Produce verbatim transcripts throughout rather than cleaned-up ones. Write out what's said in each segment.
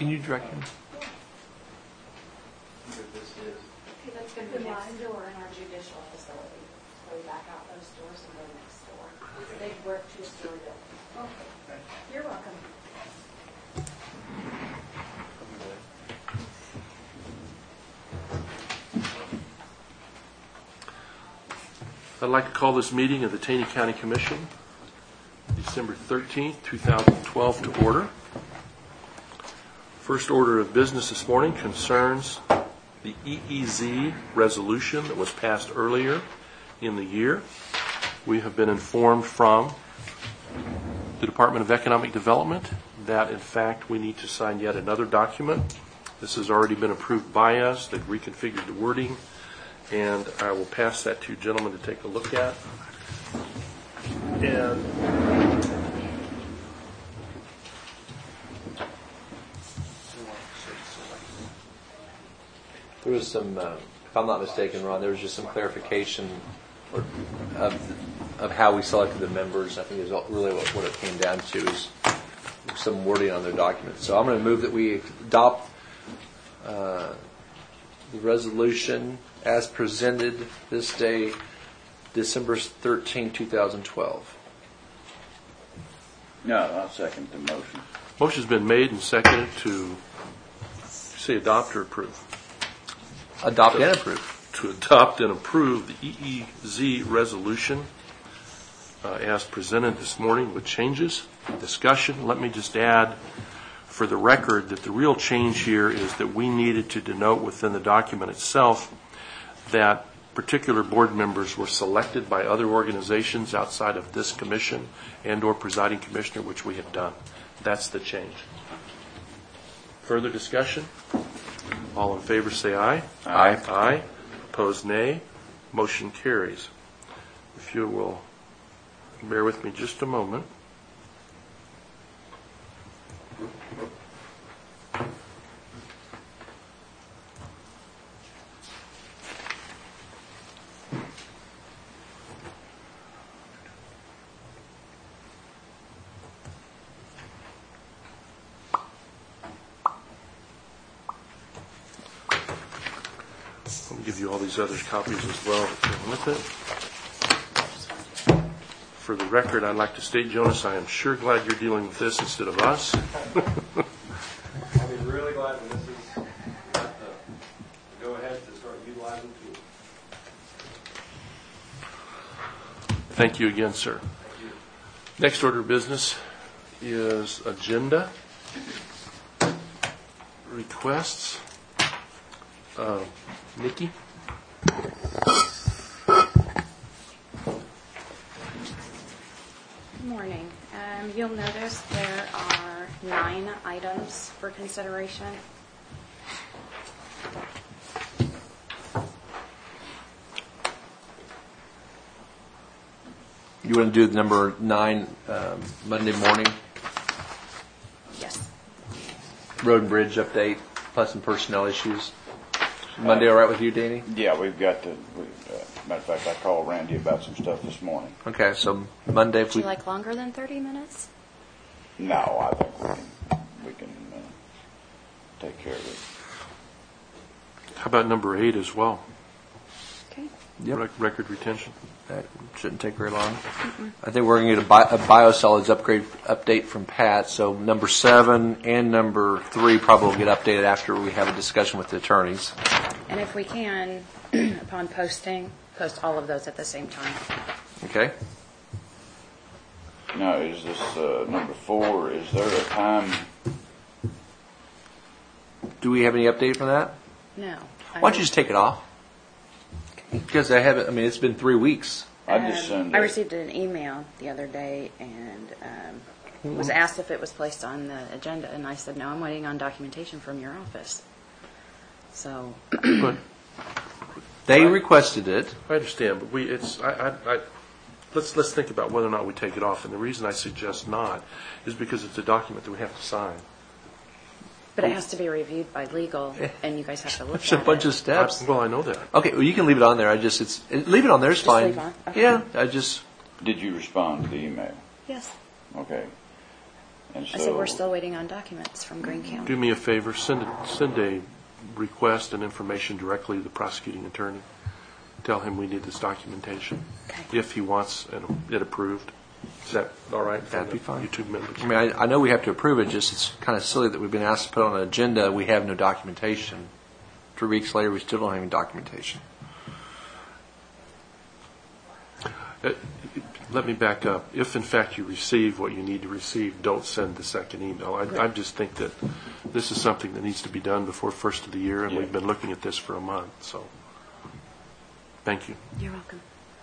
can you direct him? Okay, that's going to be next door in our judicial facility. So we back out those doors and go next door. It's a big brick two-story building. Okay. You're welcome. I'd like to call this meeting of the Taney County Commission, December thirteenth, two thousand twelve, to order. First order of business this morning concerns the E E Z resolution that was passed earlier in the year. We have been informed from the Department of Economic Development that, in fact, we need to sign yet another document. This has already been approved by us. They've reconfigured the wording, and I will pass that to you gentlemen to take a look at. And There was some, uh, if I'm not mistaken, Ron, there was just some clarification or, of of how we selected the members. I think is really what, what it came down to is some wording on their document. So I'm going to move that we adopt uh, the resolution as presented this day, December thirteenth, two thousand twelve. No, I'll second the motion. Motion's been made and seconded to say adopt or approve. Adopt and approve. To adopt and approve the E E Z resolution uh, as presented this morning with changes. Discussion. Let me just add for the record that the real change here is that we needed to denote within the document itself that particular board members were selected by other organizations outside of this commission and or presiding commissioner, which we have done. That's the change. Further discussion? All in favor say aye. Aye. Aye. Opposed nay. Motion carries. If you will bear with me just a moment. I'll give you all these other copies as well that come with it. For the record, I'd like to state, Jonas, I am sure glad you're dealing with this instead of us. I'll be really glad when this is got the go ahead to start utilizing tools. Thank you again, sir. Thank you. Next order of business is agenda requests. Uh, Nikki? Good morning. Um, you'll notice there are nine items for consideration. You want to do the number nine um, Monday morning? Yes. Road and bridge update, plus some personnel issues. Monday, all right with you, Danny? Yeah, we've got to. We, uh, matter of fact, I called Randy about some stuff this morning. Okay, so Monday, if Would we you like longer than thirty minutes? No, I think we can. We can uh, take care of it. How about number eight as well? Okay. Yep. Rec- record retention. That shouldn't take very long. Mm-mm. I think we're going to get a, bi- a biosolids upgrade update from Pat. So number seven and number three probably will get updated after we have a discussion with the attorneys. And if we can, upon posting, post all of those at the same time. Okay. Now, is this uh, number four? Is there a time? Do we have any update from that? No. Why don't you just take it off? Because I haven't. I mean, it's been three weeks. I just Um, send. I it. received an email the other day and um, was asked if it was placed on the agenda, and I said, no, I'm waiting on documentation from your office. So, But They Right. requested it. I understand, but we, it's, I, I, I, let's, let's think about whether or not we take it off. And the reason I suggest not is because it's a document that we have to sign. but it has to be reviewed by legal, and you guys have to look There's at a bunch it. of steps. I- Well, I know that. Okay, well, you can leave it on there. I just, it's, it, leave it on there is Just fine. leave on? Okay. Yeah, I just, Did you respond to the email? Yes. Okay. And I said, we're so- still waiting on documents from Greene Do County. me a favor, send a, send a request and information directly to the prosecuting attorney. Tell him we need this documentation, Okay. if he wants it it approved. Is that all right? for That'd the be fine. You two members? I mean, I, I know we have to approve it, just it's kind of silly that we've been asked to put on an agenda, we have no documentation. Three weeks later, we still don't have any documentation. Uh, Let me back up. If in fact you receive what you need to receive, don't send the second email. I, I just think that this is something that needs to be done before first of the year, and Yeah. we've been looking at this for a month, so, thank you. You're welcome.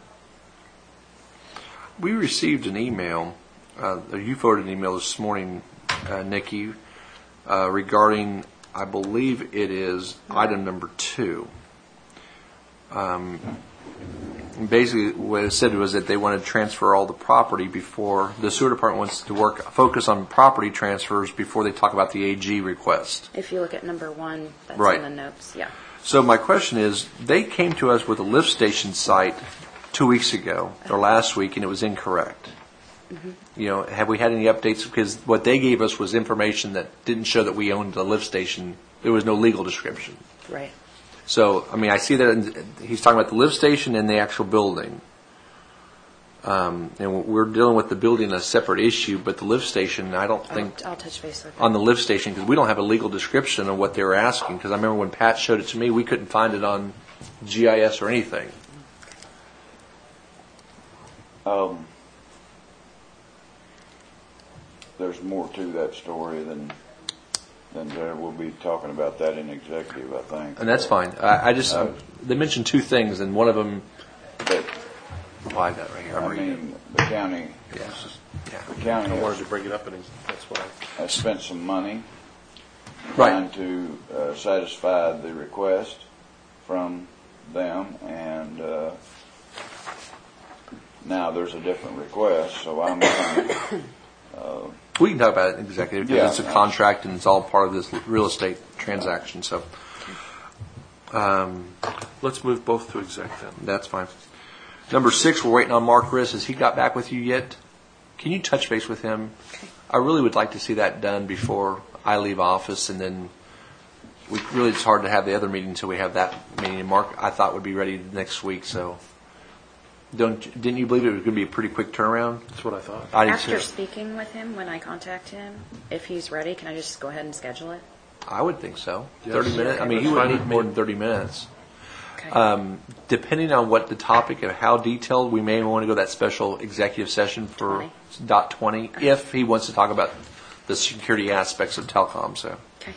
We received an email, uh, you forwarded an email this morning, uh, Nikki, uh, regarding, I believe it is item number two. Um, basically, what it said was that they wanted to transfer all the property before, the sewer department wants to work, focus on property transfers before they talk about the A G request. If you look at number one, that's Right. in the notes, yeah. So my question is, they came to us with a lift station site two weeks ago, or last week, and it was incorrect. You know, have we had any updates? Because what they gave us was information that didn't show that we owned the lift station. There was no legal description. Right. So, I mean, I see that in, he's talking about the lift station and the actual building. Um, and we're dealing with the building a separate issue, but the lift station, I don't think, I'll, I'll touch base with on them. the lift station, because we don't have a legal description of what they were asking. Because I remember when Pat showed it to me, we couldn't find it on G I S or anything. Um, there's more to that story than, than there. We'll be talking about that in executive, I think. And that's fine. I, I just, Uh, they mentioned two things, and one of them, But, oh, I got it right here. I'm I reading it. mean, the county, Yeah. Yeah. the county I wanted has, to bring it up, and that's why. has spent some money Right. trying to uh, satisfy the request from them, and uh, now there's a different request, so I'm kind of, uh, We can talk about it in executive, because Yeah. it's a contract and it's all part of this real estate transaction, so um, Let's move both to exec then. that's fine. Number six, we're waiting on Mark Riss. Has he got back with you yet? Can you touch base with him? I really would like to see that done before I leave office, and then we really, it's hard to have the other meeting until we have that meeting. And Mark, I thought, would be ready next week, so don't didn't you believe it was going to be a pretty quick turnaround? That's what I thought. I did After too. speaking with him, when I contact him, if he's ready, can I just go ahead and schedule it? I would think so. Yes. Thirty minutes. I mean, he That's would fine need with more me. than thirty minutes. Okay. Um, depending on what the topic of how detailed, we may want to go that special executive session for twenty. dot twenty if he wants to talk about the security aspects of telecom. So Okay.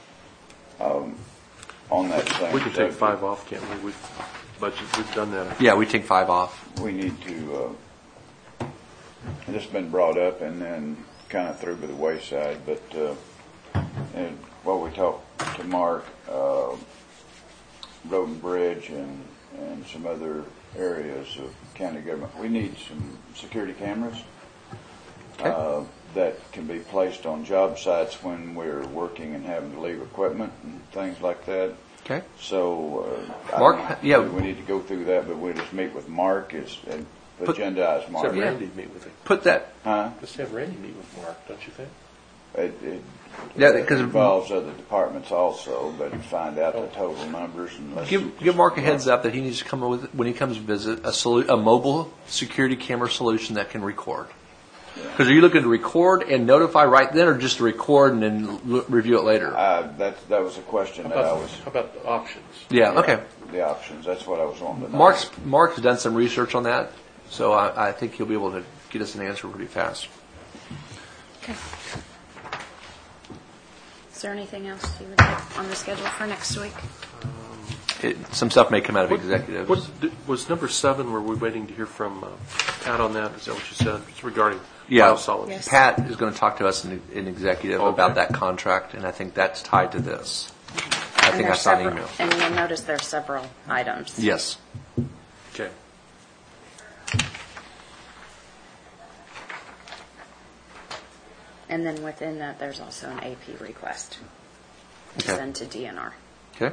on that same We can take subject, five off, can't we? We've, budget, we've done that. yeah, we take five off. we need to, uh, it's been brought up and then kind of threw by the wayside, but, uh, and while we talked to Mark, uh, Road and Bridge and, and some other areas of county government, we need some security cameras, Okay. uh, that can be placed on job sites when we're working and having to leave equipment and things like that. Okay. So, uh, I Mark, don't know, yeah. we need to go through that, but we'll just meet with Mark is, and Put- agendize Let's Mark. have Randy meet with him. Put that. Huh? Let's have Randy meet with Mark, don't you think? It, it Yeah, it 'cause- involves other departments also, but find out the total numbers and let's. Give give Mark a heads up that he needs to come up with, when he comes to visit, a solu- a mobile security camera solution that can record. Because are you looking to record and notify right then, or just to record and then l- review it later? Uh, that, that was a question How that I about, was. how about the options? Yeah. Okay. The options, that's what I was wanting to know. Mark's Mark's done some research on that, so I, I think he'll be able to get us an answer pretty fast. Okay. Is there anything else you would like on the schedule for next week? It, some stuff may come out of What- executives. what- Was number seven, were we waiting to hear from uh, Pat on that? Is that what you said? It's regarding Yeah, biosolids. Yes. Pat is going to talk to us in, in executive Okay. about that contract, and I think that's tied to this. I And think I there's saw an several- email. And you'll notice there's several items. Yes. Okay. And then within that, there's also an A P request to Okay. send to D N R. Okay.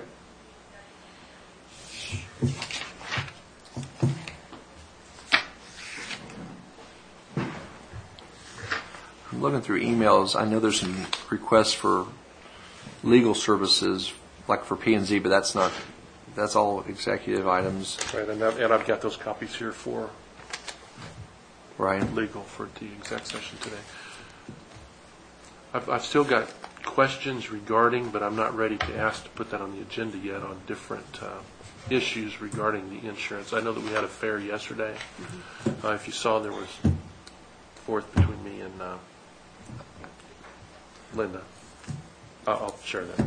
I'm looking through emails. I know there's some requests for legal services, like for P and Z, but that's not, that's all executive items, Right, and I've, and I've got those copies here for right? legal for the exec session today. I've, I've still got questions regarding, but I'm not ready to ask to put that on the agenda yet, on different uh, issues regarding the insurance. I know that we had a fair yesterday. Uh, if you saw, there was fourth between me and uh, Linda. Uh, I'll share that.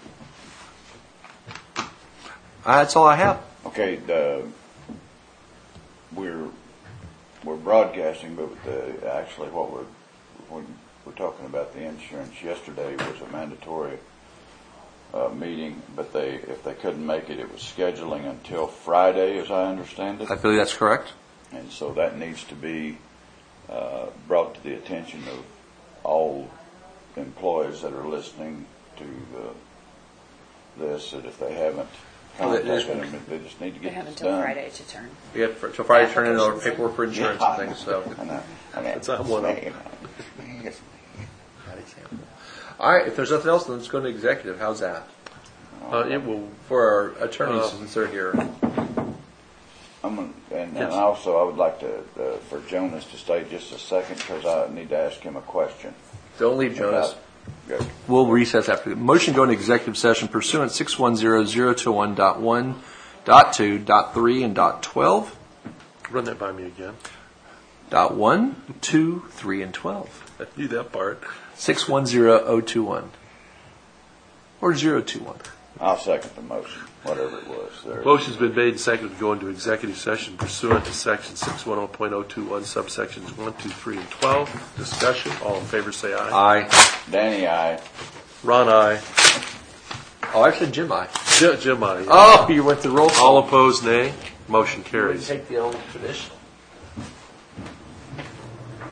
Uh, That's all I have. Okay, the, we're, we're broadcasting, but the, actually what we're, when we're talking about the insurance, yesterday was a mandatory uh, meeting, but they, if they couldn't make it, it was scheduling until Friday, as I understand it. I believe that's correct. And so that needs to be uh, brought to the attention of all employees that are listening to uh, this, that if they haven't Well, they- contacted them, they just need to They get have this until done. Friday to turn. We have until Friday to turn in our Applications in. paperwork for insurance and things, so. I know. I mean, It's not one of them. All right, if there's nothing else, then let's go to executive. How's that? Uh, it will. For our attorneys, Uh, since they're here. I'm gonna, and, Yes. and also I would like to, uh, for Jonas to stay just a second, because I need to ask him a question. Don't leave, Jonas. Good. We'll recess after. Motion to go into executive session pursuant six one zero zero two one dot one, dot two, dot three, and dot twelve. Run that by me again. Dot one, two, three, and twelve. I knew that part. Six one zero oh two one. Or zero two one. I'll second the motion, whatever it was there. Motion's been made and seconded to go into executive session pursuant to section six ten point oh two one, subsections one, two, three, and twelve. Discussion. All in favor say aye. Aye. Danny, I. Ron, aye. Oh, I said Jim, aye. Jim, Jim, aye. Oh, you went the roll call. All opposed, nay. Motion We carries. take the old traditional.